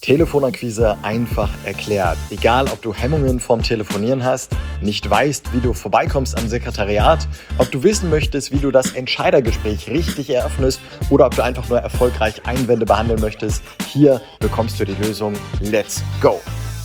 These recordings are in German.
Telefonakquise einfach erklärt. Egal, ob du Hemmungen vorm Telefonieren hast, nicht weißt, wie du vorbeikommst am Sekretariat, ob du wissen möchtest, wie du das Entscheidergespräch richtig eröffnest oder ob du einfach nur erfolgreich Einwände behandeln möchtest, hier bekommst du die Lösung. Let's go!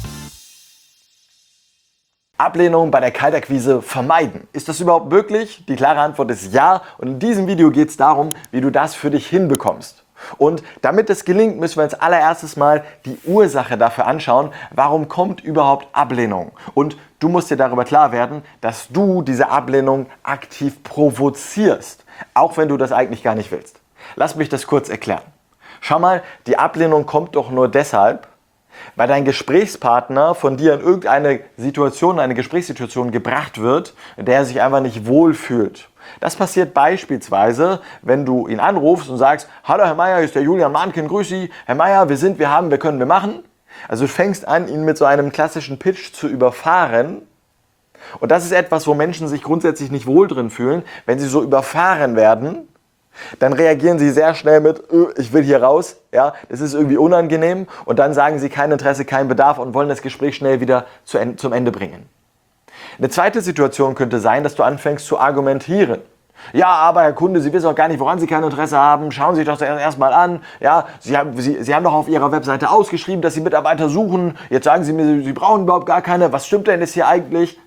Ablehnung bei der Kaltakquise vermeiden. Ist das überhaupt möglich? Die klare Antwort ist ja. Und in diesem Video geht es darum, wie du das für dich hinbekommst. Und damit es gelingt, müssen wir als allererstes mal die Ursache dafür anschauen, warum kommt überhaupt Ablehnung. Und du musst dir darüber klar werden, dass du diese Ablehnung aktiv provozierst, auch wenn du das eigentlich gar nicht willst. Lass mich das kurz erklären. Schau mal, die Ablehnung kommt doch nur deshalb, weil dein Gesprächspartner von dir in irgendeine Situation, eine Gesprächssituation gebracht wird, in der er sich einfach nicht wohlfühlt. Das passiert beispielsweise, wenn du ihn anrufst und sagst, hallo Herr Meier, hier ist der Julian Mahnken, grüß Sie. Herr Meier, wir können, wir machen. Also du fängst an, ihn mit so einem klassischen Pitch zu überfahren. Und das ist etwas, wo Menschen sich grundsätzlich nicht wohl drin fühlen. Wenn sie so überfahren werden, dann reagieren sie sehr schnell mit, ich will hier raus, ja, das ist irgendwie unangenehm. Und dann sagen sie kein Interesse, kein Bedarf und wollen das Gespräch schnell wieder zum Ende bringen. Eine zweite Situation könnte sein, dass du anfängst zu argumentieren. Ja, aber Herr Kunde, Sie wissen auch gar nicht, woran Sie kein Interesse haben. Schauen Sie sich das erst mal an. Ja, Sie haben doch auf Ihrer Webseite ausgeschrieben, dass Sie Mitarbeiter suchen. Jetzt sagen Sie mir, Sie brauchen überhaupt gar keine. Was stimmt denn jetzt hier eigentlich?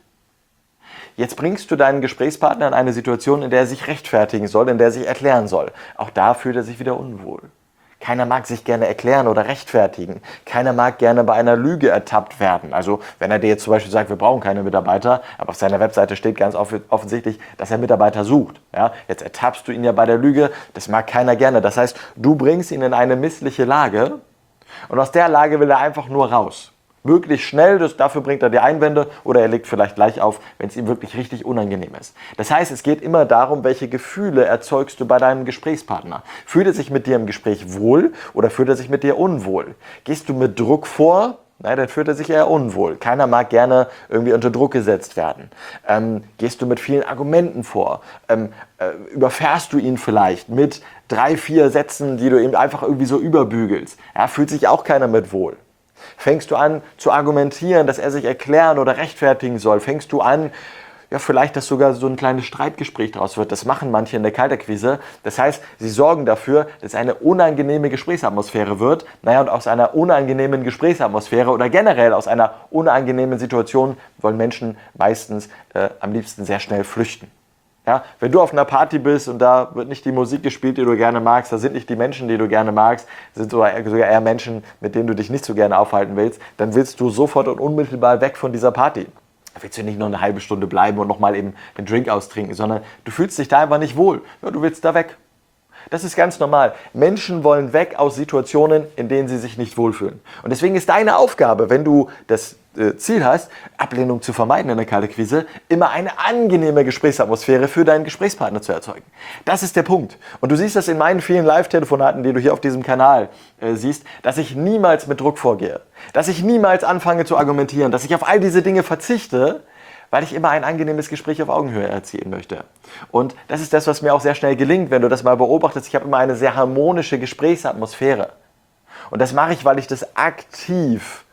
Jetzt bringst du deinen Gesprächspartner in eine Situation, in der er sich rechtfertigen soll, in der er sich erklären soll. Auch da fühlt er sich wieder unwohl. Keiner mag sich gerne erklären oder rechtfertigen. Keiner mag gerne bei einer Lüge ertappt werden. Also wenn er dir jetzt zum Beispiel sagt, wir brauchen keine Mitarbeiter, aber auf seiner Webseite steht ganz offensichtlich, dass er Mitarbeiter sucht. Ja, jetzt ertappst du ihn ja bei der Lüge, das mag keiner gerne. Das heißt, du bringst ihn in eine missliche Lage und aus der Lage will er einfach nur raus. Möglichst schnell, dafür bringt er dir Einwände oder er legt vielleicht gleich auf, wenn es ihm wirklich richtig unangenehm ist. Das heißt, es geht immer darum, welche Gefühle erzeugst du bei deinem Gesprächspartner. Fühlt er sich mit dir im Gespräch wohl oder fühlt er sich mit dir unwohl? Gehst du mit Druck vor? Nein, dann fühlt er sich eher unwohl. Keiner mag gerne irgendwie unter Druck gesetzt werden. Gehst du mit vielen Argumenten vor? Überfährst du ihn vielleicht mit 3, 4 Sätzen, die du ihm einfach irgendwie so überbügelst? Ja, fühlt sich auch keiner mit wohl. Fängst du an zu argumentieren, dass er sich erklären oder rechtfertigen soll? Fängst du an, ja vielleicht, dass sogar so ein kleines Streitgespräch daraus wird? Das machen manche in der Kaltakquise. Das heißt, sie sorgen dafür, dass eine unangenehme Gesprächsatmosphäre wird. Naja, und aus einer unangenehmen Gesprächsatmosphäre oder generell aus einer unangenehmen Situation wollen Menschen meistens am liebsten sehr schnell flüchten. Ja, wenn du auf einer Party bist und da wird nicht die Musik gespielt, die du gerne magst, da sind nicht die Menschen, die du gerne magst, sind sogar eher Menschen, mit denen du dich nicht so gerne aufhalten willst, dann willst du sofort und unmittelbar weg von dieser Party. Da willst du nicht nur eine halbe Stunde bleiben und nochmal eben den Drink austrinken, sondern du fühlst dich da einfach nicht wohl. Ja, du willst da weg. Das ist ganz normal. Menschen wollen weg aus Situationen, in denen sie sich nicht wohlfühlen. Und deswegen ist deine Aufgabe, wenn du das Ziel hast, Ablehnung zu vermeiden in der Kaltakquise, immer eine angenehme Gesprächsatmosphäre für deinen Gesprächspartner zu erzeugen. Das ist der Punkt. Und du siehst das in meinen vielen Live-Telefonaten, die du hier auf diesem Kanal siehst, dass ich niemals mit Druck vorgehe. Dass ich niemals anfange zu argumentieren, dass ich auf all diese Dinge verzichte, weil ich immer ein angenehmes Gespräch auf Augenhöhe erzielen möchte. Und das ist das, was mir auch sehr schnell gelingt, wenn du das mal beobachtest. Ich habe immer eine sehr harmonische Gesprächsatmosphäre. Und das mache ich, weil ich das aktiv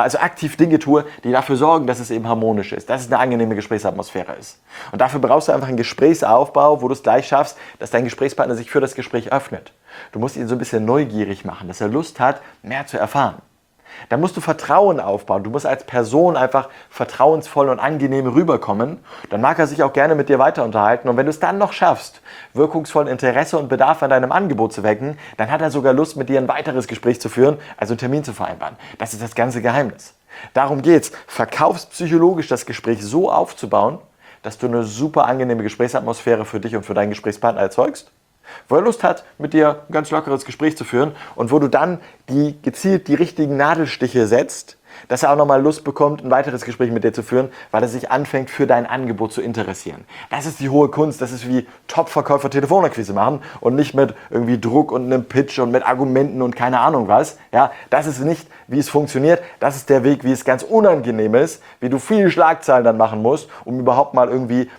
Dinge tue, die dafür sorgen, dass es eben harmonisch ist, dass es eine angenehme Gesprächsatmosphäre ist. Und dafür brauchst du einfach einen Gesprächsaufbau, wo du es gleich schaffst, dass dein Gesprächspartner sich für das Gespräch öffnet. Du musst ihn so ein bisschen neugierig machen, dass er Lust hat, mehr zu erfahren. Da musst du Vertrauen aufbauen. Du musst als Person einfach vertrauensvoll und angenehm rüberkommen. Dann mag er sich auch gerne mit dir weiter unterhalten. Und wenn du es dann noch schaffst, wirkungsvoll Interesse und Bedarf an deinem Angebot zu wecken, dann hat er sogar Lust, mit dir ein weiteres Gespräch zu führen, also einen Termin zu vereinbaren. Das ist das ganze Geheimnis. Darum geht's. Verkaufspsychologisch das Gespräch so aufzubauen, dass du eine super angenehme Gesprächsatmosphäre für dich und für deinen Gesprächspartner erzeugst, wo er Lust hat, mit dir ein ganz lockeres Gespräch zu führen und wo du dann gezielt die richtigen Nadelstiche setzt, dass er auch nochmal Lust bekommt, ein weiteres Gespräch mit dir zu führen, weil er sich anfängt, für dein Angebot zu interessieren. Das ist die hohe Kunst, das ist wie Top-Verkäufer Telefonakquise machen und nicht mit irgendwie Druck und einem Pitch und mit Argumenten und keine Ahnung was. Ja, das ist nicht, wie es funktioniert, das ist der Weg, wie es ganz unangenehm ist, wie du viele Schlagzeilen dann machen musst, um überhaupt mal irgendwie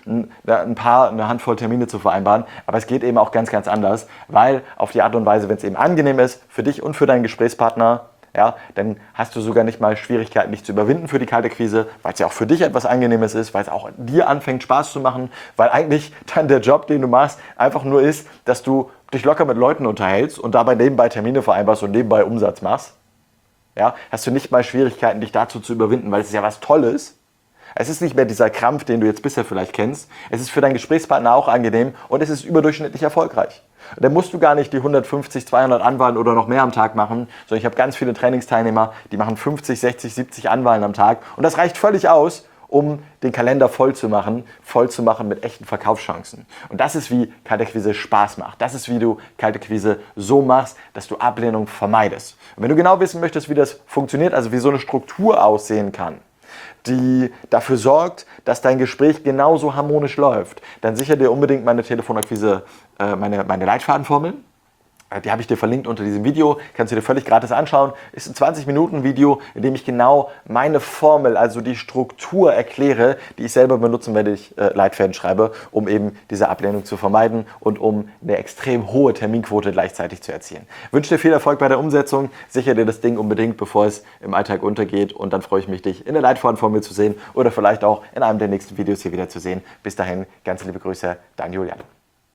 eine Handvoll Termine zu vereinbaren. Aber es geht eben auch ganz, ganz anders, weil auf die Art und Weise, wenn es eben angenehm ist, für dich und für deinen Gesprächspartner, ja, dann hast du sogar nicht mal Schwierigkeiten, dich zu überwinden für die Kaltakquise, weil es ja auch für dich etwas Angenehmes ist, weil es auch dir anfängt Spaß zu machen, weil eigentlich dann der Job, den du machst, einfach nur ist, dass du dich locker mit Leuten unterhältst und dabei nebenbei Termine vereinbarst und nebenbei Umsatz machst. Ja, hast du nicht mal Schwierigkeiten, dich dazu zu überwinden, weil es ist ja was Tolles. Es ist nicht mehr dieser Krampf, den du jetzt bisher vielleicht kennst. Es ist für deinen Gesprächspartner auch angenehm und es ist überdurchschnittlich erfolgreich. Und dann musst du gar nicht die 150, 200 Anwahlen oder noch mehr am Tag machen, sondern ich habe ganz viele Trainingsteilnehmer, die machen 50, 60, 70 Anwahlen am Tag und das reicht völlig aus, um den Kalender voll zu machen mit echten Verkaufschancen. Und das ist, wie Kaltakquise Spaß macht. Das ist, wie du Kaltakquise so machst, dass du Ablehnung vermeidest. Und wenn du genau wissen möchtest, wie das funktioniert, also wie so eine Struktur aussehen kann, die dafür sorgt, dass dein Gespräch genauso harmonisch läuft, dann sicher dir unbedingt meine Telefonakquise, meine Leitfadenformel. Die habe ich dir verlinkt unter diesem Video, kannst du dir völlig gratis anschauen. Ist ein 20-Minuten-Video, in dem ich genau meine Formel, also die Struktur erkläre, die ich selber benutzen, wenn ich Leitfäden schreibe, um eben diese Ablehnung zu vermeiden und um eine extrem hohe Terminquote gleichzeitig zu erzielen. Ich wünsche dir viel Erfolg bei der Umsetzung, sichere dir das Ding unbedingt, bevor es im Alltag untergeht und dann freue ich mich, dich in der Leitfadenformel zu sehen oder vielleicht auch in einem der nächsten Videos hier wieder zu sehen. Bis dahin, ganz liebe Grüße, dein Julian.